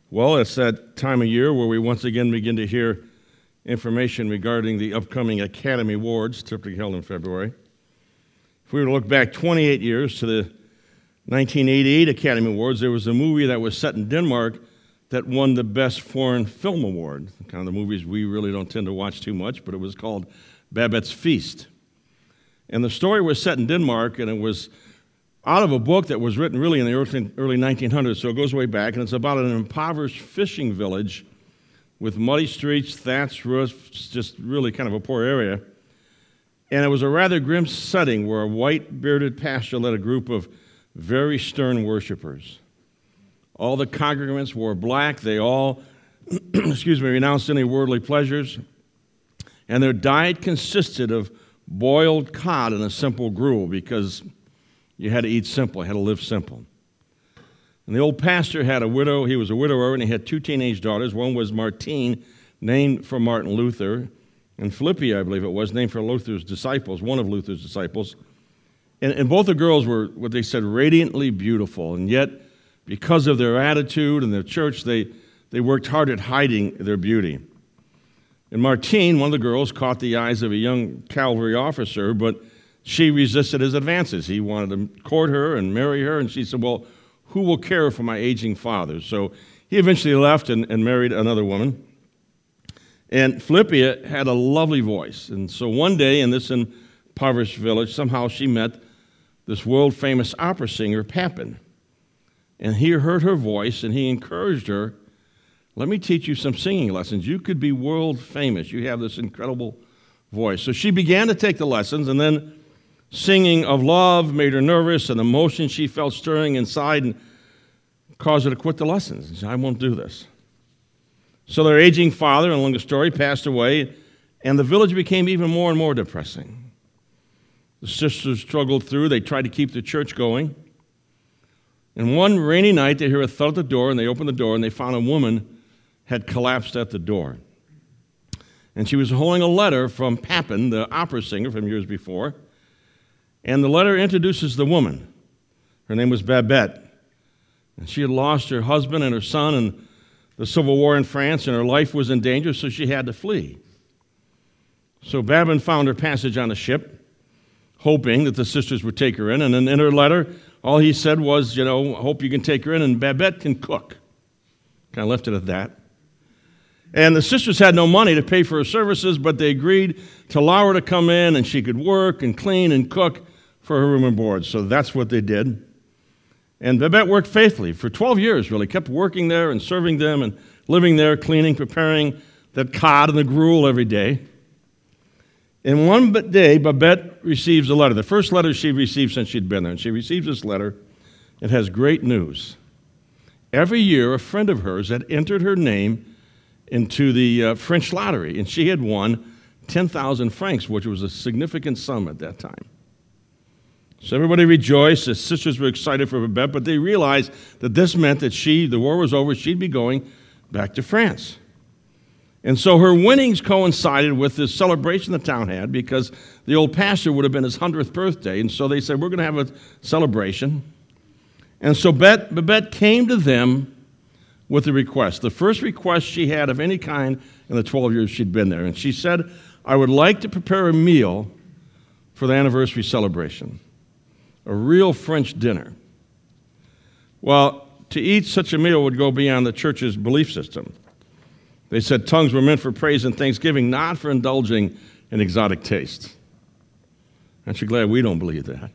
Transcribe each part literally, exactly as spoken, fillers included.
Well, it's that time of year where we once again begin to hear information regarding the upcoming Academy Awards, typically held in February. If we were to look back twenty-eight years to the nineteen eighty-eight Academy Awards, there was a movie that was set in Denmark that won the Best Foreign Film Award, kind of the movies we really don't tend to watch too much, but it was called Babette's Feast. And the story was set in Denmark, and it was out of a book that was written really in the early, early nineteen hundreds, so it goes way back, and it's about an impoverished fishing village with muddy streets, thatched roofs, just really kind of a poor area. And it was a rather grim setting where a white bearded pastor led a group of very stern worshipers. All the congregants wore black. They all, excuse me, renounced any worldly pleasures. And their diet consisted of boiled cod and a simple gruel because you had to eat simple, you had to live simple. And the old pastor had a widow, he was a widower, and he had two teenage daughters. One was Martine, named for Martin Luther, and Philippia, I believe it was, named for Luther's disciples, one of Luther's disciples. And, and both the girls were, what they said, radiantly beautiful, and yet, because of their attitude and their church, they, they worked hard at hiding their beauty. And Martine, one of the girls, caught the eyes of a young cavalry officer, but she resisted his advances. He wanted to court her and marry her, and she said, well, who will care for my aging father? So he eventually left and, and married another woman. And Philippia had a lovely voice. And so one day in this impoverished village, somehow she met this world-famous opera singer, Papin. And he heard her voice, and he encouraged her, let me teach you some singing lessons. You could be world famous. You have this incredible voice. So she began to take the lessons, and then singing of love made her nervous, and emotion she felt stirring inside and caused her to quit the lessons. She said, I won't do this. So their aging father, along the story, passed away, and the village became even more and more depressing. The sisters struggled through. They tried to keep the church going. And one rainy night, they hear a thud at the door, and they opened the door, and they found a woman had collapsed at the door. And she was holding a letter from Papin, the opera singer from years before. And the letter introduces the woman. Her name was Babette. And she had lost her husband and her son in the Civil War in France, and her life was in danger, so she had to flee. So Babin found her passage on a ship, hoping that the sisters would take her in. And then in her letter, all he said was, you know, I hope you can take her in, and Babette can cook. Kind of left it at that. And the sisters had no money to pay for her services, but they agreed to allow her to come in, and she could work and clean and cook for her room and board. So that's what they did. And Babette worked faithfully for twelve years, really, kept working there and serving them and living there, cleaning, preparing that cod and the gruel every day. And one day, Babette receives a letter, the first letter she received since she'd been there. And she receives this letter. It has great news. Every year, a friend of hers had entered her name into the uh, French lottery, and she had won ten thousand francs, which was a significant sum at that time. So everybody rejoiced. The sisters were excited for Babette, but they realized that this meant that she, the war was over, she'd be going back to France. And so her winnings coincided with this celebration the town had, because the old pastor would have been his hundredth birthday, and so they said, we're going to have a celebration. And so Babette came to them with a request, the first request she had of any kind in the twelve years she'd been there. And she said, I would like to prepare a meal for the anniversary celebration, a real French dinner. Well, to eat such a meal would go beyond the church's belief system. They said tongues were meant for praise and thanksgiving, not for indulging in exotic tastes. Aren't you glad we don't believe that?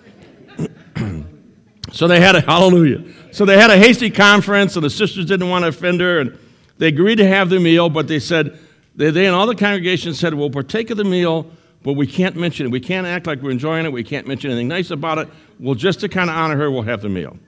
So they had a, hallelujah. So they had a hasty conference, and the sisters didn't want to offend her, and they agreed to have the meal, but they said, they, they and all the congregation said, we'll partake of the meal, but we can't mention it. We can't act like we're enjoying it. We can't mention anything nice about it. Well, just to kind of honor her, we'll have the meal.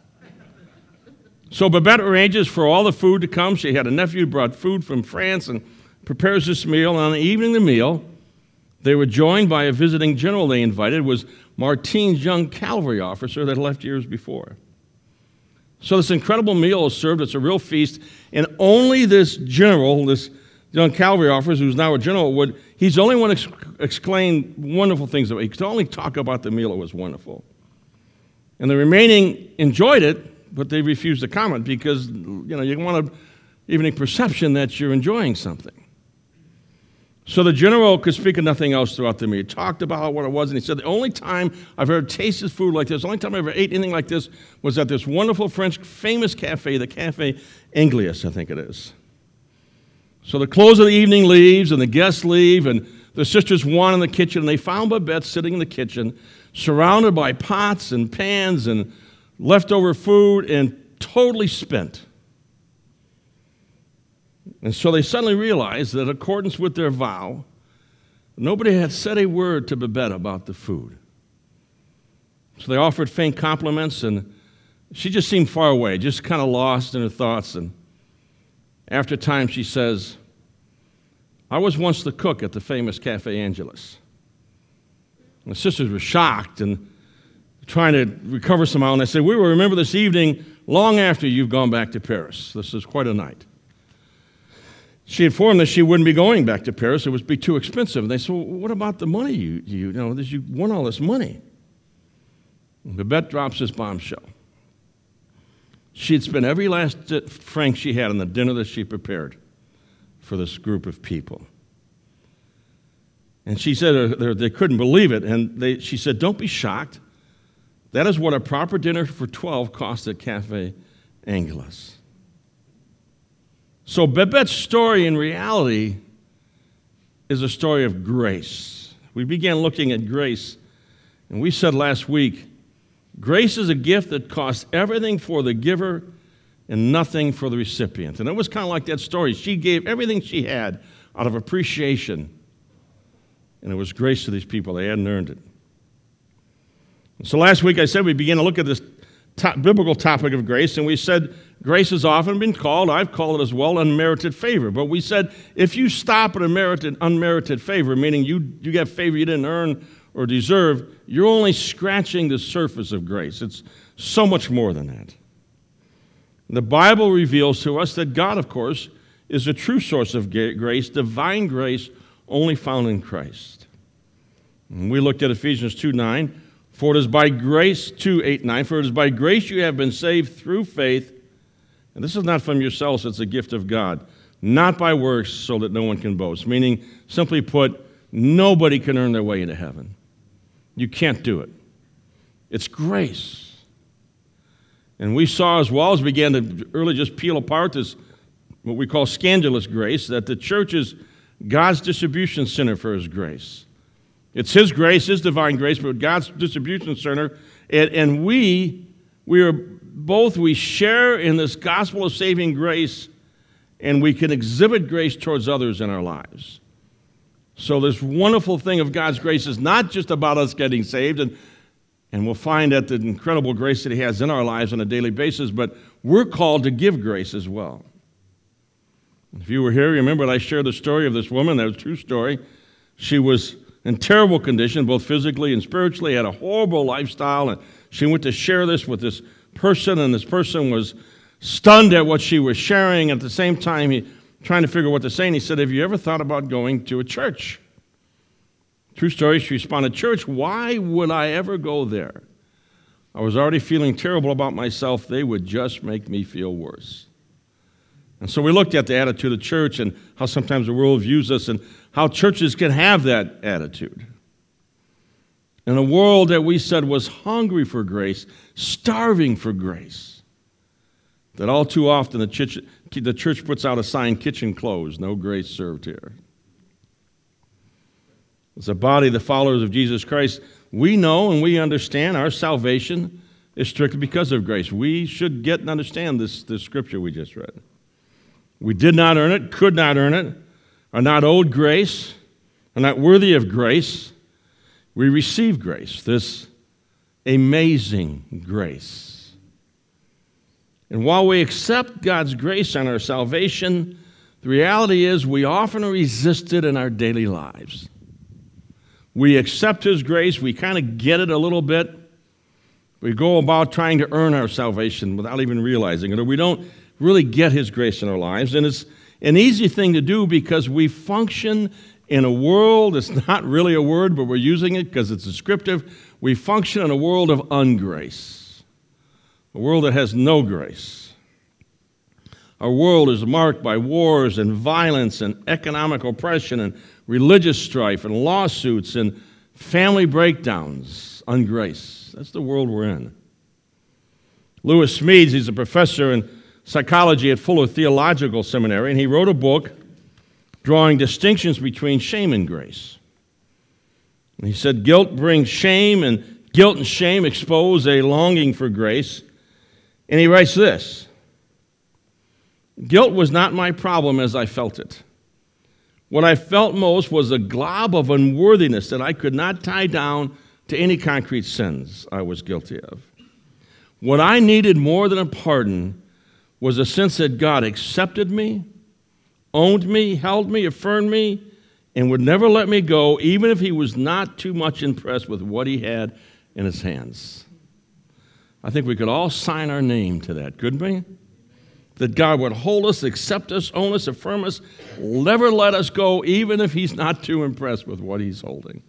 So Babette arranges for all the food to come. She had a nephew who brought food from France and prepares this meal. And on the evening of the meal, they were joined by a visiting general they invited, was Martine's young cavalry officer that left years before. So this incredible meal is served. It's a real feast. And only this general, this young cavalry officer, who's now a general, would, he's the only one ex- exclaimed wonderful things about it. He could only talk about the meal. It was wonderful. And the remaining enjoyed it, but they refuse to comment because, you know, you want an evening perception that you're enjoying something. So the general could speak of nothing else throughout the meal. He talked about what it was, and he said, the only time I've ever tasted food like this, the only time I ever ate anything like this was at this wonderful French famous cafe, the Café Anglius, I think it is. So the close of the evening leaves, and the guests leave, and the sisters won in the kitchen, and they found Babette sitting in the kitchen, surrounded by pots and pans and leftover food, and totally spent. And so they suddenly realized that in accordance with their vow, nobody had said a word to Babette about the food. So they offered faint compliments, and she just seemed far away, just kind of lost in her thoughts. And after time, she says, I was once the cook at the famous Café Angelus. The sisters were shocked and trying to recover somehow, and they said, we will remember this evening long after you've gone back to Paris. This is quite a night. She informed that she wouldn't be going back to Paris. It would be too expensive. And they said, well, what about the money? You, you, you know, you won all this money. And Babette drops this bombshell. She had spent every last franc she had on the dinner that she prepared for this group of people. And she said they couldn't believe it. And they, she said, don't be shocked. That is what a proper dinner for twelve cost at Café Angelus. So Babette's story in reality is a story of grace. We began looking at grace, and we said last week, grace is a gift that costs everything for the giver and nothing for the recipient. And it was kind of like that story. She gave everything she had out of appreciation, and it was grace to these people. They hadn't earned it. And so last week I said we began to look at this top, biblical topic of grace, and we said grace has often been called, I've called it as well, unmerited favor. But we said if you stop at a merited, unmerited favor, meaning you, you get favor you didn't earn or deserve, you're only scratching the surface of grace. It's so much more than that. The Bible reveals to us that God, of course, is a true source of grace, divine grace only found in Christ. And we looked at Ephesians two nine, for it is by grace, two eight nine, for it is by grace you have been saved through faith, and this is not from yourselves, it's a gift of God, not by works so that no one can boast. Meaning, simply put, nobody can earn their way into heaven. You can't do it. It's grace. And we saw as well as we began to early just peel apart this, what we call scandalous grace, that the church is God's distribution center for His grace. It's His grace, His divine grace, but God's distribution center. And, and we, we are both, we share in this gospel of saving grace, and we can exhibit grace towards others in our lives. So this wonderful thing of God's grace is not just about us getting saved, and, and we'll find that the incredible grace that He has in our lives on a daily basis, but we're called to give grace as well. If you were here, remember that I shared the story of this woman. That was a true story. She was in terrible condition, both physically and spiritually, had a horrible lifestyle, and she went to share this with this person, and this person was stunned at what she was sharing. At the same time, he trying to figure out what to say, and he said, have you ever thought about going to a church? True story, she responded, church, why would I ever go there? I was already feeling terrible about myself. They would just make me feel worse. And so we looked at the attitude of church and how sometimes the world views us and how churches can have that attitude. In a world that we said was hungry for grace, starving for grace, that all too often the church, the church puts out a sign, kitchen closed, no grace served here. As a body, the followers of Jesus Christ, we know and we understand our salvation is strictly because of grace. We should get and understand this, this scripture we just read. We did not earn it, could not earn it, are not owed grace, are not worthy of grace. We receive grace, this amazing grace. And while we accept God's grace on our salvation, the reality is we often resist it in our daily lives. We accept His grace, we kind of get it a little bit. We go about trying to earn our salvation without even realizing it, or we don't really get His grace in our lives. And it's an easy thing to do because we function in a world, it's not really a word, but we're using it because it's descriptive. We function in a world of ungrace. a world that has no grace. Our world is marked by wars and violence and economic oppression and religious strife and lawsuits and family breakdowns, ungrace. That's the world we're in. Lewis Smedes, he's a professor in psychology at Fuller Theological Seminary, and he wrote a book drawing distinctions between shame and grace. And he said, guilt brings shame, and guilt and shame expose a longing for grace. And he writes this: guilt was not my problem as I felt it. What I felt most was a glob of unworthiness that I could not tie down to any concrete sins I was guilty of. What I needed more than a pardon was a sense that God accepted me, owned me, held me, affirmed me, and would never let me go, even if he was not too much impressed with what he had in his hands. I think we could all sign our name to that, couldn't we? That God would hold us, accept us, own us, affirm us, never let us go, even if he's not too impressed with what he's holding.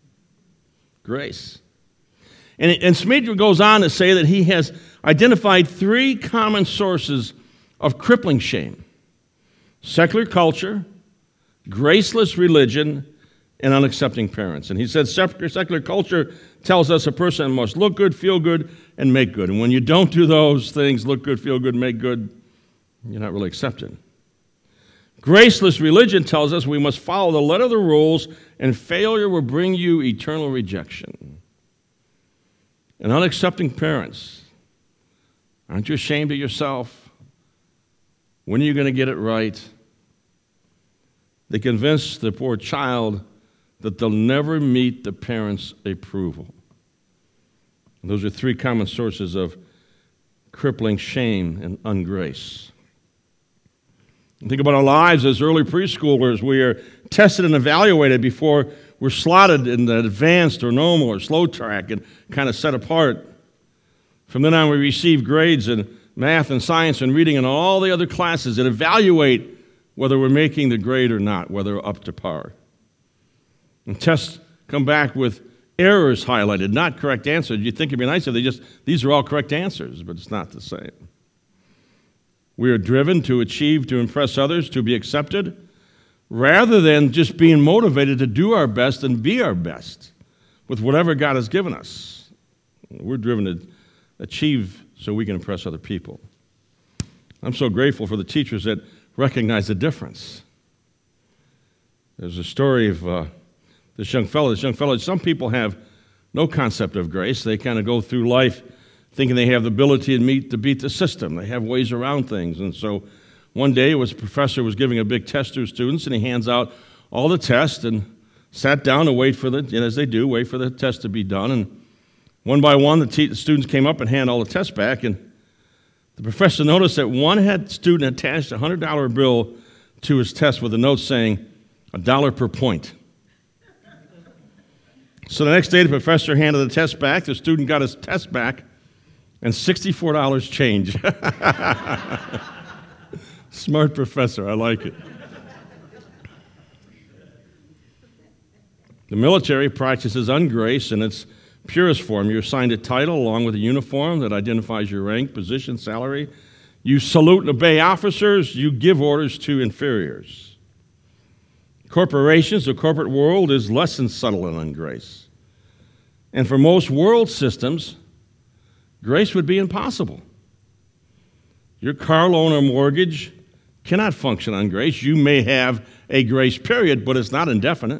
Grace. And, and Smedes goes on to say that he has identified three common sources of crippling shame: secular culture, graceless religion, and unaccepting parents. And he said secular, secular culture tells us a person must look good, feel good, and make good. And when you don't do those things, look good, feel good, make good, you're not really accepted. Graceless religion tells us we must follow the letter of the rules, and failure will bring you eternal rejection. And unaccepting parents, aren't you ashamed of yourself? When are you going to get it right? They convince the poor child that they'll never meet the parents' approval. And those are three common sources of crippling shame and ungrace. And think about our lives as early preschoolers. We are tested and evaluated before we're slotted in the advanced or normal or slow track and kind of set apart. From then on, we receive grades in math and science and reading and all the other classes that evaluate whether we're making the grade or not, whether we're up to par. And tests come back with errors highlighted, not correct answers. You'd think it'd be nice if they just, these are all correct answers, but it's not the same. We are driven to achieve, to impress others, to be accepted, rather than just being motivated to do our best and be our best with whatever God has given us. We're driven to achieve so we can impress other people. I'm so grateful for the teachers that recognize the difference. There's a story of uh, this young fellow. This young fellow, some people have no concept of grace. They kind of go through life thinking they have the ability to meet to beat the system. They have ways around things. And so one day, it was a professor was giving a big test to his students, and he hands out all the tests and sat down to wait for the, you know, as they do, wait for the test to be done. And one by one, the, te- the students came up and handed all the tests back. And the professor noticed that one had student attached a one hundred dollar bill to his test with a note saying, a dollar per point. So the next day, the professor handed the test back. The student got his test back, and sixty-four dollars change. Smart professor, I like it. The military practices ungrace in its purest form. You're assigned a title along with a uniform that identifies your rank, position, salary. You salute and obey officers. You give orders to inferiors. Corporations, the corporate world, is less than subtle in ungrace. And for most world systems, grace would be impossible. Your car loan or mortgage cannot function on grace. You may have a grace period, but it's not indefinite.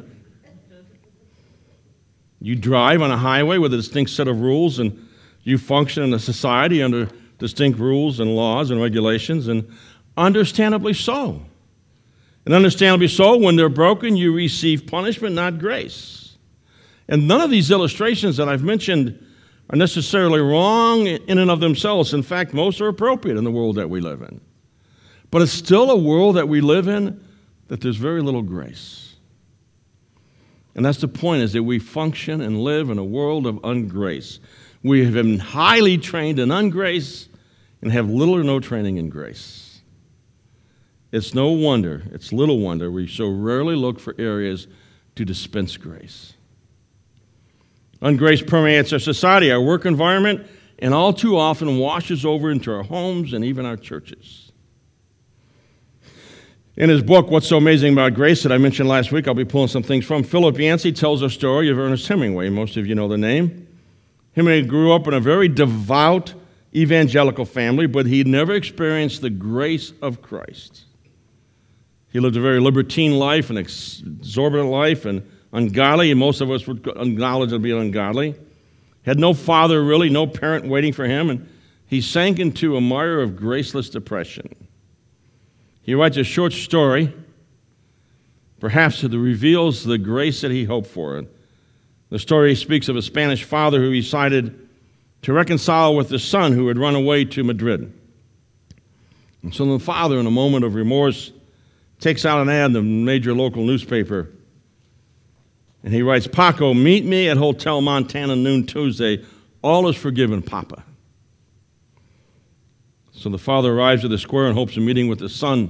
You drive on a highway with a distinct set of rules, and you function in a society under distinct rules and laws and regulations, and understandably so. And understandably so, when they're broken, you receive punishment, not grace. And none of these illustrations that I've mentioned are necessarily wrong in and of themselves. In fact, most are appropriate in the world that we live in. But it's still a world that we live in that there's very little grace. And that's the point, is that we function and live in a world of ungrace. We have been highly trained in ungrace and have little or no training in grace. It's no wonder, it's little wonder, we so rarely look for areas to dispense grace. Ungrace permeates our society, our work environment, and all too often washes over into our homes and even our churches. In his book, What's So Amazing About Grace, that I mentioned last week, I'll be pulling some things from, Philip Yancey tells a story of Ernest Hemingway. Most of you know the name. Hemingway grew up in a very devout evangelical family, but he never experienced the grace of Christ. He lived a very libertine life, an exorbitant life, and ungodly, and most of us would acknowledge it to be ungodly. Had no father, really, no parent waiting for him, and he sank into a mire of graceless depression. He writes a short story, perhaps that reveals the grace that he hoped for. The story speaks of a Spanish father who decided to reconcile with the son who had run away to Madrid. And so the father, in a moment of remorse, takes out an ad in the major local newspaper, and he writes, "Paco, meet me at Hotel Montana noon Tuesday. All is forgiven, Papa." So the father arrives at the square in hopes of meeting with the son.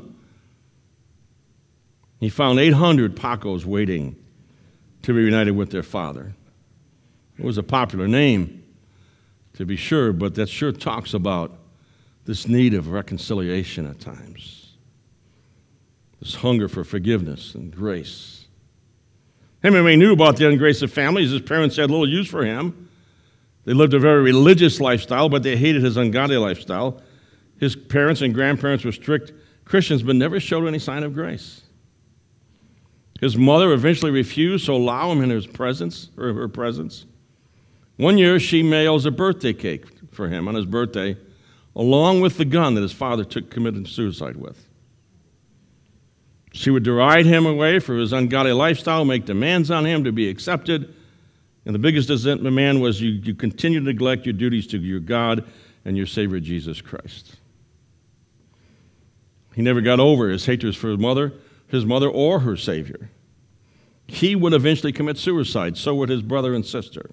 He found eight hundred Pacos waiting to be reunited with their father. It was a popular name, to be sure, but that sure talks about this need of reconciliation at times, this hunger for forgiveness and grace. Hemingway knew about the ungrace of families. His parents had little use for him. They lived a very religious lifestyle, but they hated his ungodly lifestyle. His parents and grandparents were strict Christians, but never showed any sign of grace. His mother eventually refused to allow him in his presence, or her presence. One year, she mails a birthday cake for him on his birthday, along with the gun that his father took committed suicide with. She would deride him away for his ungodly lifestyle, make demands on him to be accepted. And the biggest demand was you, you continue to neglect your duties to your God and your Savior, Jesus Christ. He never got over his hatred for his mother, his mother or her Savior. He would eventually commit suicide. So would his brother and sister.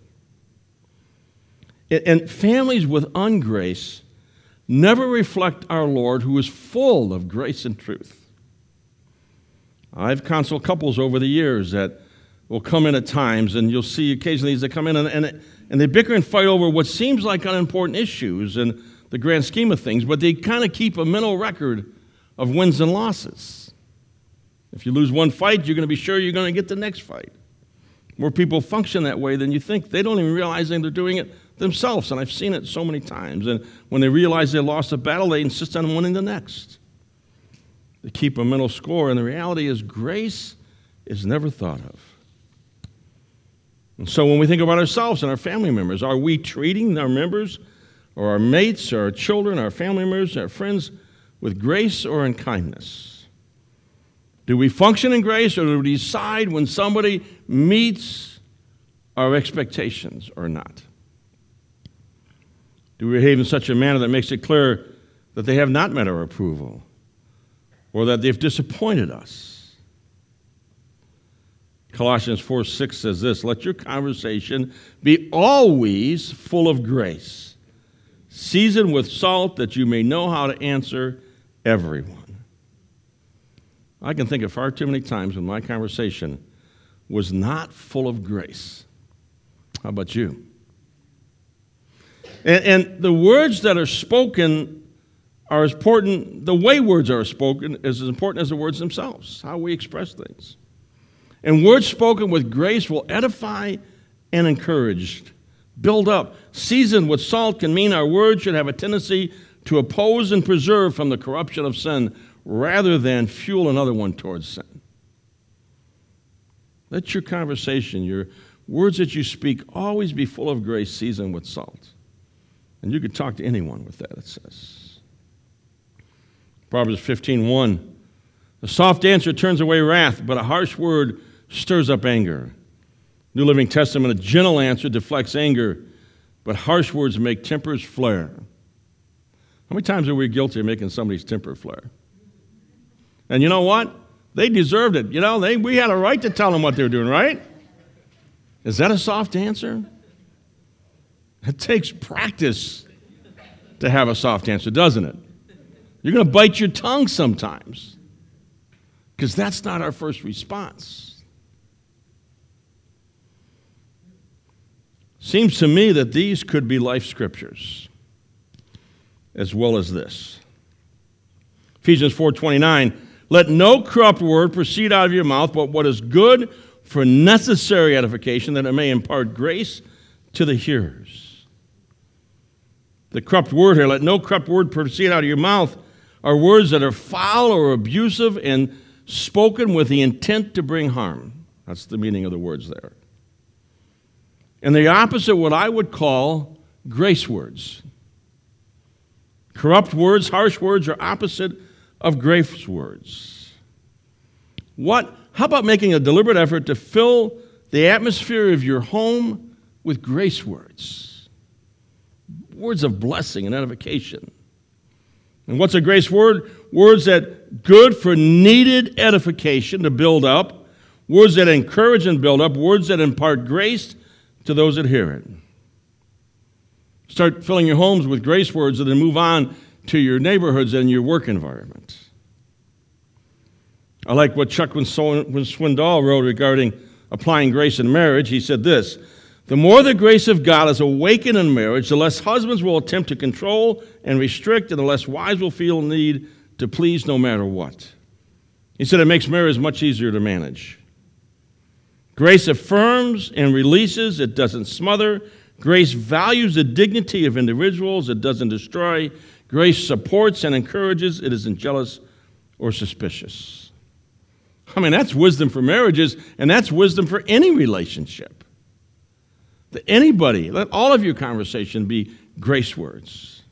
And families with ungrace never reflect our Lord, who is full of grace and truth. I've counseled couples over the years that will come in at times, and you'll see occasionally these that come in, and, and, and they bicker and fight over what seems like unimportant issues in the grand scheme of things, but they kind of keep a mental record of wins and losses. If you lose one fight, you're going to be sure you're going to get the next fight. More people function that way than you think. They don't even realize they're doing it themselves, and I've seen it so many times. And when they realize they lost a battle, they insist on winning the next. They keep a mental score, and the reality is grace is never thought of. And so when we think about ourselves and our family members, are we treating our members or our mates or our children, our family members, our friends with grace or in kindness? Do we function in grace, or do we decide when somebody meets our expectations or not? Do we behave in such a manner that makes it clear that they have not met our approval, or that they've disappointed us? Colossians four six says this, "Let your conversation be always full of grace, seasoned with salt, that you may know how to answer everyone." I can think of far too many times when my conversation was not full of grace. How about you? And, and the words that are spoken are as important, the way words are spoken is as important as the words themselves, how we express things. And words spoken with grace will edify and encourage, build up. Seasoned with salt can mean our words should have a tendency to oppose and preserve from the corruption of sin rather than fuel another one towards sin. Let your conversation, your words that you speak, always be full of grace, seasoned with salt. And you could talk to anyone with that, it says. Proverbs fifteen one, "A soft answer turns away wrath, but a harsh word stirs up anger." New Living Testament, "A gentle answer deflects anger, but harsh words make tempers flare." How many times are we guilty of making somebody's temper flare? And you know what? They deserved it. You know, they, we had a right to tell them what they were doing, right? Is that a soft answer? It takes practice to have a soft answer, doesn't it? You're going to bite your tongue sometimes because that's not our first response. Seems to me that these could be life scriptures as well as this. Ephesians four twenty-nine, let no corrupt word proceed out of your mouth, but what is good for necessary edification, that it may impart grace to the hearers. The corrupt word here, let no corrupt word proceed out of your mouth, are words that are foul or abusive and spoken with the intent to bring harm. That's the meaning of the words there. And the opposite, what I would call grace words. Corrupt words, harsh words are opposite of grace words. What? How about making a deliberate effort to fill the atmosphere of your home with grace words? Words of blessing and edification. And what's a grace word? Words that good for needed edification to build up. Words that encourage and build up. Words that impart grace to those that hear it. Start filling your homes with grace words and then move on to your neighborhoods and your work environment. I like what Chuck Swindoll wrote regarding applying grace in marriage. He said this, the more the grace of God is awakened in marriage, the less husbands will attempt to control and restrict, and the less wives will feel need to please no matter what. He said it makes marriage much easier to manage. Grace affirms and releases, it doesn't smother. Grace values the dignity of individuals, it doesn't destroy. Grace supports and encourages, it isn't jealous or suspicious. I mean, that's wisdom for marriages, and that's wisdom for any relationship. That anybody, let all of your conversation be grace words.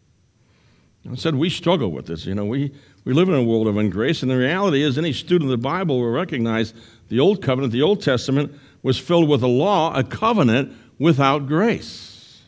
I said we struggle with this. You know, we, we live in a world of ungrace, and the reality is any student of the Bible will recognize the Old Covenant, the Old Testament, was filled with a law, a covenant without grace.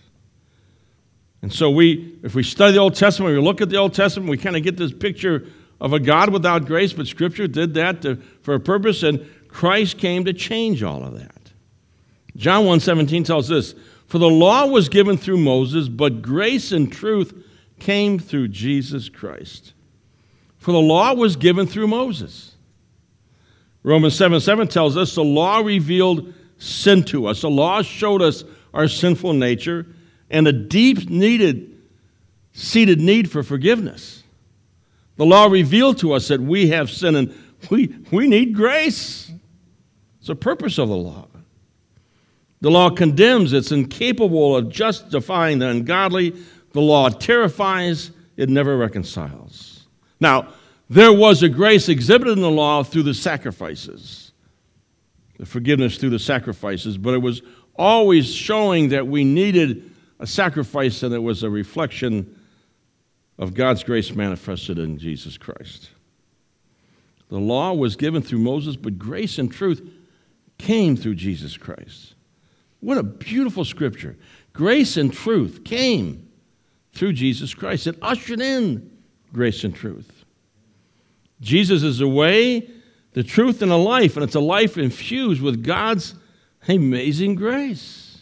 And so we, if we study the Old Testament, we look at the Old Testament, we kind of get this picture of a God without grace, but Scripture did that to, for a purpose, and Christ came to change all of that. John one seventeen tells us, for the law was given through Moses, but grace and truth came through Jesus Christ. For the law was given through Moses. Romans seven seven tells us the law revealed sin to us. The law showed us our sinful nature and a deep needed, seated need for forgiveness. The law revealed to us that we have sin and we, we need grace. It's the purpose of the law. The law condemns. It's incapable of justifying the ungodly. The law terrifies. It never reconciles. Now, there was a grace exhibited in the law through the sacrifices, the forgiveness through the sacrifices, but it was always showing that we needed a sacrifice, and it was a reflection of God's grace manifested in Jesus Christ. The law was given through Moses, but grace and truth came through Jesus Christ. What a beautiful scripture. Grace and truth came through Jesus Christ. It ushered in grace and truth. Jesus is the way, the truth, and the life, and it's a life infused with God's amazing grace.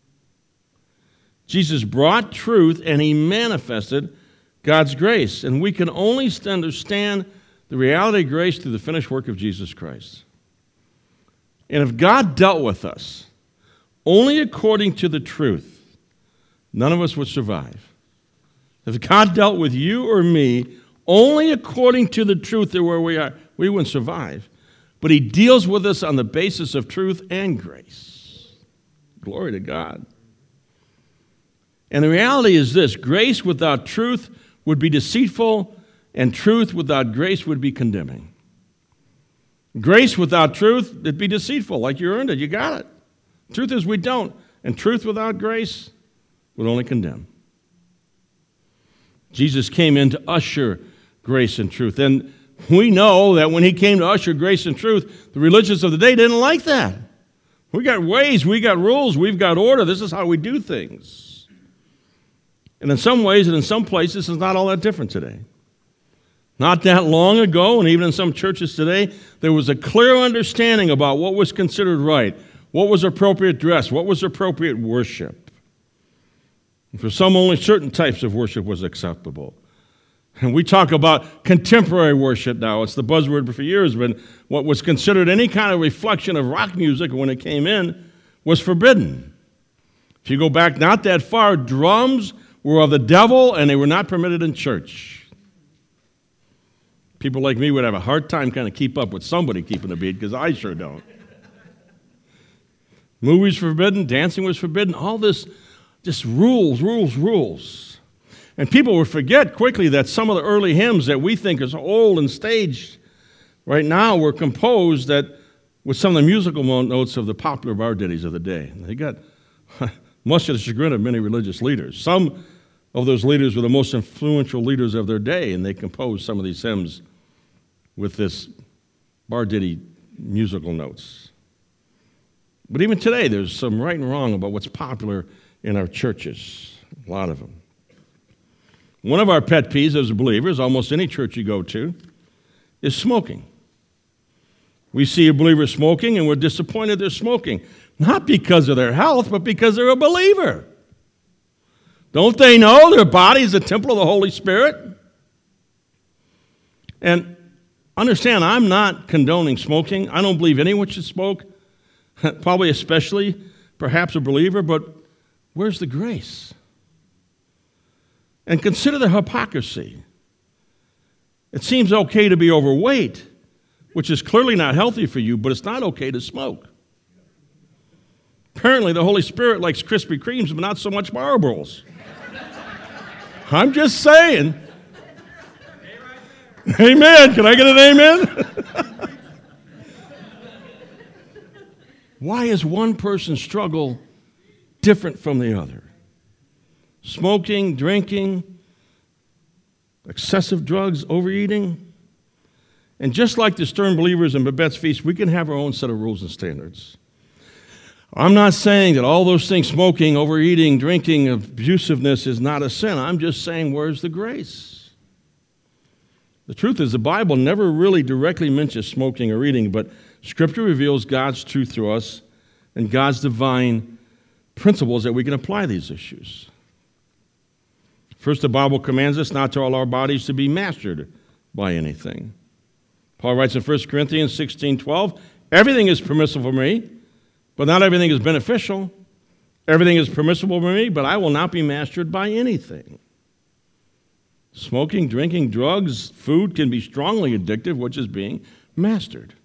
Jesus brought truth, and he manifested God's grace, and we can only understand the reality of grace through the finished work of Jesus Christ. And if God dealt with us only according to the truth, none of us would survive. If God dealt with you or me only according to the truth of where we are, we wouldn't survive. But he deals with us on the basis of truth and grace. Glory to God. And the reality is this, grace without truth would be deceitful, and truth without grace would be condemning. Grace without truth, it'd be deceitful, like you earned it, you got it. Truth is we don't, and truth without grace would only condemn. Jesus came in to usher grace and truth, and we know that when he came to usher grace and truth, the religious of the day didn't like that. We got ways, we got rules, we've got order, this is how we do things. And in some ways and in some places, it's not all that different today. Not that long ago, and even in some churches today, there was a clear understanding about what was considered right, what was appropriate dress, what was appropriate worship. And for some, only certain types of worship was acceptable. And we talk about contemporary worship now. It's the buzzword for years, but what was considered any kind of reflection of rock music when it came in was forbidden. If you go back not that far, drums were of the devil and they were not permitted in church. People like me would have a hard time kind of keep up with somebody keeping a beat, because I sure don't. Movies forbidden, dancing was forbidden, all this just rules, rules, rules. And people will forget quickly that some of the early hymns that we think is old and staged right now were composed that with some of the musical notes of the popular bar ditties of the day. And they got much to the chagrin of many religious leaders. Some of those leaders were the most influential leaders of their day, and they composed some of these hymns with this bar ditty musical notes. But even today, there's some right and wrong about what's popular in our churches, a lot of them. One of our pet peeves as believers, almost any church you go to, is smoking. We see a believer smoking, and we're disappointed they're smoking. Not because of their health, but because they're a believer. Don't they know their body is a temple of the Holy Spirit? And understand, I'm not condoning smoking. I don't believe anyone should smoke, probably especially perhaps a believer, but where's the grace? And consider the hypocrisy. It seems okay to be overweight, which is clearly not healthy for you, but it's not okay to smoke. Apparently, the Holy Spirit likes Krispy Kremes, but not so much Marlboros. I'm just saying. Amen. Can I get an amen? Why is one person's struggle different from the other? Smoking, drinking, excessive drugs, overeating. And just like the stern believers in Babette's Feast, we can have our own set of rules and standards. I'm not saying that all those things, smoking, overeating, drinking, abusiveness, is not a sin. I'm just saying, where's the grace? The truth is, the Bible never really directly mentions smoking or eating, but Scripture reveals God's truth through us and God's divine principles that we can apply these issues. First, the Bible commands us not to allow our bodies to be mastered by anything. Paul writes in First Corinthians sixteen twelve, everything is permissible for me, but not everything is beneficial. Everything is permissible for me, but I will not be mastered by anything. Smoking, drinking, drugs, food can be strongly addictive, which is being mastered.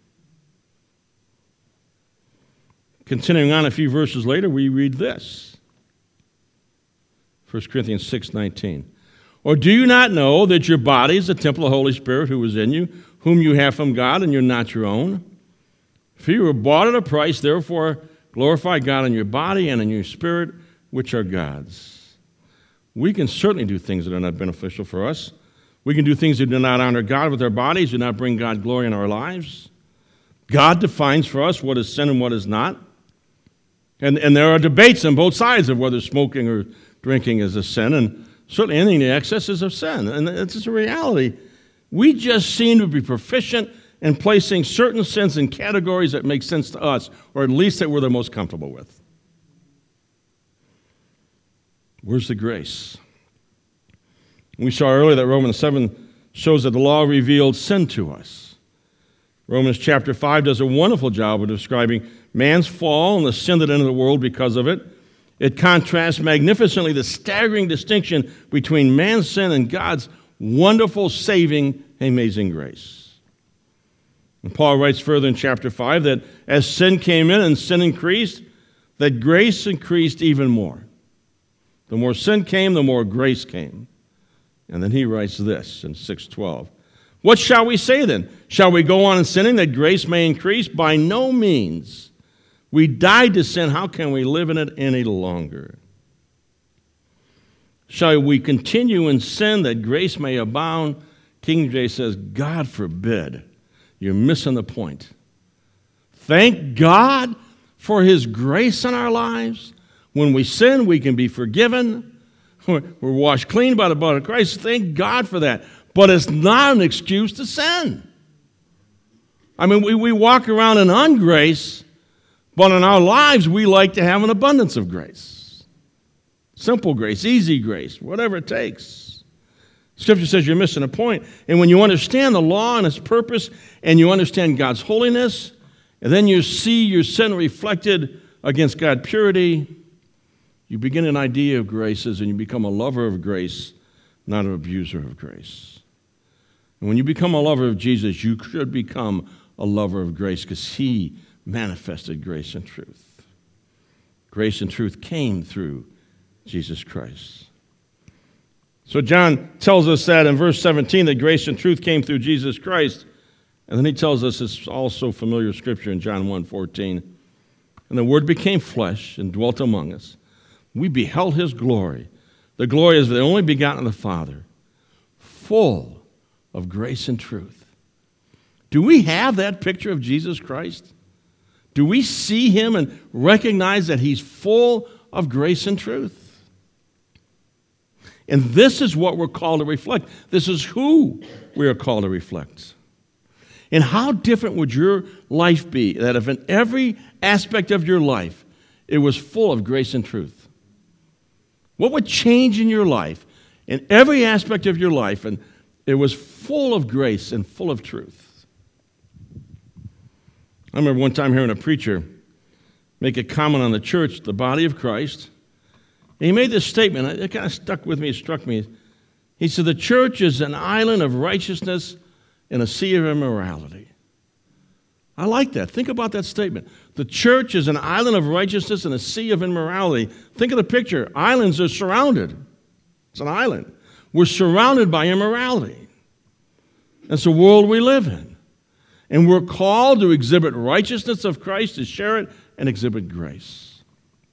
Continuing on a few verses later, we read this. First Corinthians six nineteen. Or do you not know that your body is the temple of the Holy Spirit who is in you, whom you have from God, and you're not your own? For you were bought at a price, therefore glorify God in your body and in your spirit, which are God's. We can certainly do things that are not beneficial for us. We can do things that do not honor God with our bodies, do not bring God glory in our lives. God defines for us what is sin and what is not. And, and there are debates on both sides of whether smoking or drinking is a sin, and certainly anything in excess is a sin. And it's just a reality. We just seem to be proficient in placing certain sins in categories that make sense to us, or at least that we're the most comfortable with. Where's the grace? We saw earlier that Romans seven shows that the law revealed sin to us. Romans chapter five does a wonderful job of describing man's fall and the sin that entered the world because of it. It contrasts magnificently the staggering distinction between man's sin and God's wonderful, saving, amazing grace. And Paul writes further in chapter five that as sin came in and sin increased, that grace increased even more. The more sin came, the more grace came. And then he writes this in six twelve. What shall we say then? Shall we go on in sinning that grace may increase? By no means. We died to sin. How can we live in it any longer? Shall we continue in sin that grace may abound? King James says, God forbid. You're missing the point. Thank God for his grace in our lives. When we sin, we can be forgiven. We're washed clean by the blood of Christ. Thank God for that. But it's not an excuse to sin. I mean, we, we walk around in ungrace, but in our lives, we like to have an abundance of grace. Simple grace, easy grace, whatever it takes. Scripture says you're missing a point. And when you understand the law and its purpose, and you understand God's holiness, and then you see your sin reflected against God's purity, You begin an idea of graces and you become a lover of grace, not an abuser of grace. And when you become a lover of Jesus, you should become a lover of grace because he manifested grace and truth. Grace and truth came through Jesus Christ. So John tells us that in verse seventeen that grace and truth came through Jesus Christ. And then he tells us this also familiar scripture in John one fourteen. And the Word became flesh and dwelt among us. We beheld his glory. The glory is the only begotten of the Father, full of grace and truth. Do we have that picture of Jesus Christ? Do we see him and recognize that he's full of grace and truth? And this is what we're called to reflect. This is who we are called to reflect. And how different would your life be that if in every aspect of your life it was full of grace and truth? What would change in your life, in every aspect of your life, and it was full of grace and full of truth? I remember one time hearing a preacher make a comment on the church, the body of Christ. And he made this statement. It kind of stuck with me, it struck me. He said, the church is an island of righteousness in a sea of immorality. I like that. Think about that statement. The church is an island of righteousness in a sea of immorality. Think of the picture. Islands are surrounded. It's an island. We're surrounded by immorality. That's the world we live in. And we're called to exhibit righteousness of Christ, to share it, and exhibit grace.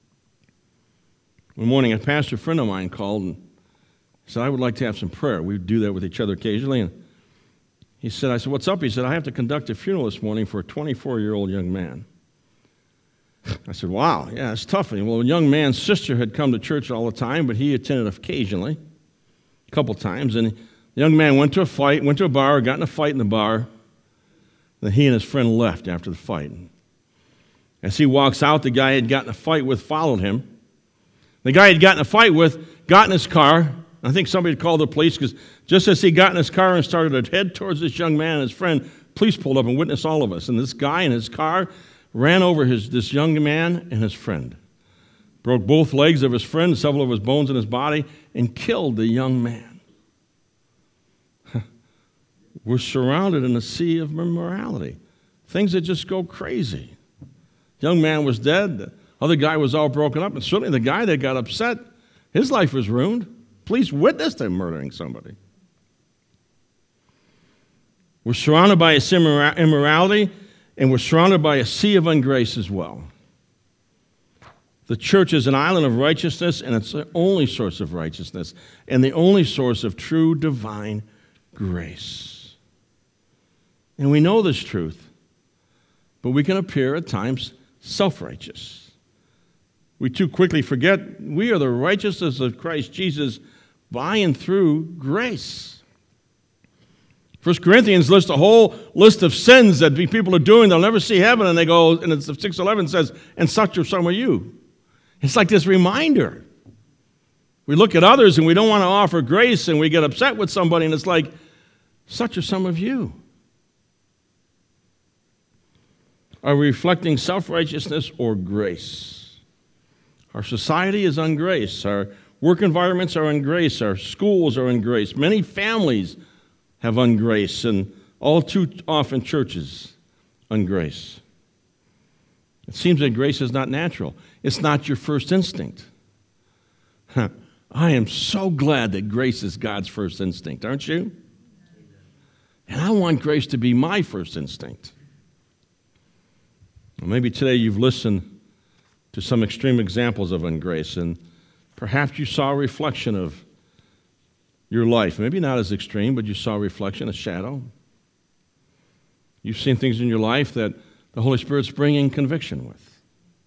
One morning, a pastor friend of mine called and said, I would like to have some prayer. We do that with each other occasionally. And he said, I said, what's up? He said, I have to conduct a funeral this morning for a twenty-four-year-old young man. I said, wow, yeah, it's tough. Well, a young man's sister had come to church all the time, but he attended occasionally, a couple times. And the young man went to a fight, went to a bar, got in a fight in the bar. Then he and his friend left after the fight. As he walks out, the guy he had gotten a fight with followed him. The guy he'd gotten a fight with got in his car. I think somebody had called the police because just as he got in his car and started to head towards this young man and his friend, police pulled up and witnessed all of us. And this guy in his car ran over his, this young man and his friend, broke both legs of his friend, several of his bones in his body, and killed the young man. We're surrounded in a sea of immorality, things that just go crazy. The young man was dead. The other guy was all broken up. And certainly the guy that got upset, his life was ruined. Police witnessed him murdering somebody. We're surrounded by a sea of immorality, and we're surrounded by a sea of ungrace as well. The church is an island of righteousness, and it's the only source of righteousness and the only source of true divine grace. And we know this truth, but we can appear at times self-righteous. We too quickly forget we are the righteousness of Christ Jesus by and through grace. First Corinthians lists a whole list of sins that people are doing. They'll never see heaven, and they go, and it's six eleven says, and such are some of you. It's like this reminder. We look at others, and we don't want to offer grace, and we get upset with somebody, and it's like, such are some of you. Are we reflecting self-righteousness or grace? Our society is ungrace. Our work environments are ungrace. Our schools are ungrace. Many families have ungrace, and all too often churches ungrace. It seems that grace is not natural. It's not your first instinct. Huh. I am so glad that grace is God's first instinct, aren't you? And I want grace to be my first instinct. Well, maybe today you've listened to some extreme examples of ungrace, and perhaps you saw a reflection of your life. Maybe not as extreme, but you saw a reflection, a shadow. You've seen things in your life that the Holy Spirit's bringing conviction with.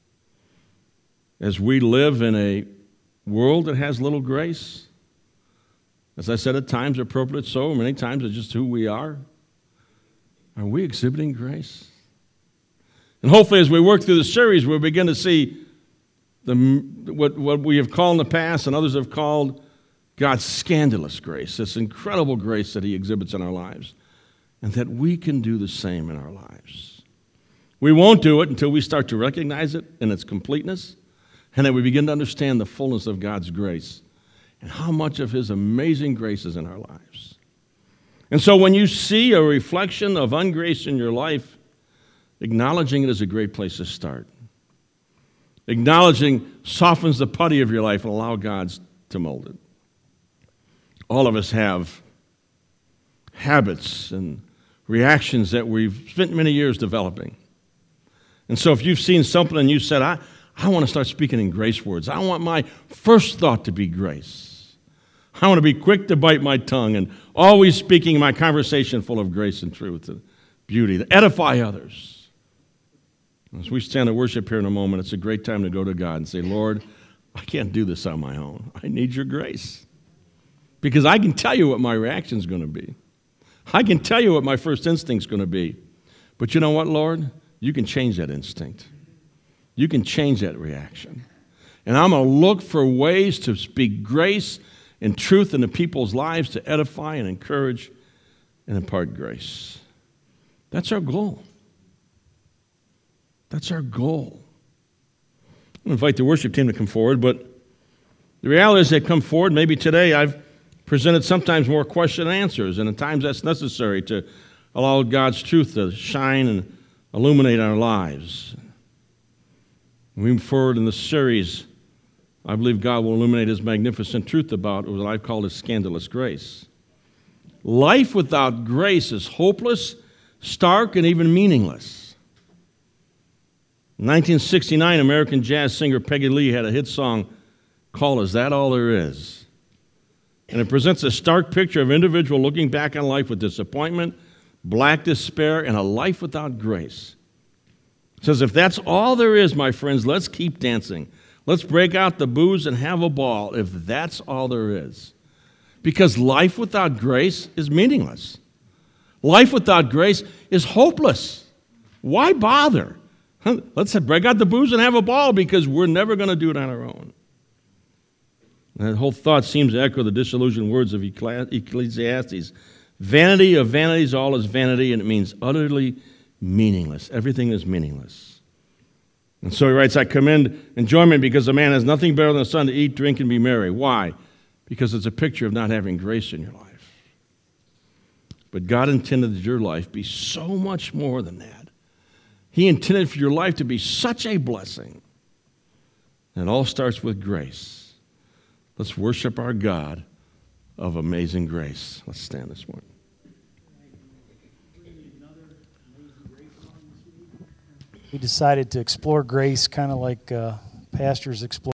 As we live in a world that has little grace, as I said, at times appropriate so, many times it's just who we are, are we exhibiting grace? And hopefully as we work through the series, we'll begin to see the, what, what we have called in the past and others have called God's scandalous grace, this incredible grace that he exhibits in our lives, and that we can do the same in our lives. We won't do it until we start to recognize it in its completeness, and that we begin to understand the fullness of God's grace and how much of his amazing grace is in our lives. And so when you see a reflection of ungrace in your life, acknowledging it is a great place to start. Acknowledging softens the putty of your life and allow God to mold it. All of us have habits and reactions that we've spent many years developing. And so if you've seen something and you said, I, I want to start speaking in grace words. I want my first thought to be grace. I want to be quick to bite my tongue and always speaking my conversation full of grace and truth and beauty to edify others. As we stand to worship here in a moment, it's a great time to go to God and say, Lord, I can't do this on my own. I need your grace. Because I can tell you what my reaction is going to be. I can tell you what my first instinct is going to be. But you know what, Lord? You can change that instinct. You can change that reaction. And I'm going to look for ways to speak grace and truth into people's lives to edify and encourage and impart grace. That's our goal. That's our goal. I invite the worship team to come forward, but the reality is they come forward. Maybe today I've presented sometimes more question and answers, and at times that's necessary to allow God's truth to shine and illuminate our lives. Moving forward in the series, I believe God will illuminate his magnificent truth about what I've called his scandalous grace. Life without grace is hopeless, stark, and even meaningless. In nineteen sixty-nine, American jazz singer Peggy Lee had a hit song called Is That All There Is? And it presents a stark picture of an individual looking back on life with disappointment, black despair, and a life without grace. It says, if that's all there is, my friends, let's keep dancing. Let's break out the booze and have a ball if that's all there is. Because life without grace is meaningless. Life without grace is hopeless. Why bother? Let's break out the booze and have a ball because we're never going to do it on our own. And that whole thought seems to echo the disillusioned words of Ecclesiastes. Vanity of vanities, all is vanity, and it means utterly meaningless. Everything is meaningless. And so he writes, I commend enjoyment because a man has nothing better than the sun to eat, drink, and be merry. Why? Because it's a picture of not having grace in your life. But God intended that your life be so much more than that. He intended for your life to be such a blessing. And it all starts with grace. Let's worship our God of amazing grace. Let's stand this morning. We decided to explore grace kind of like uh, pastors explore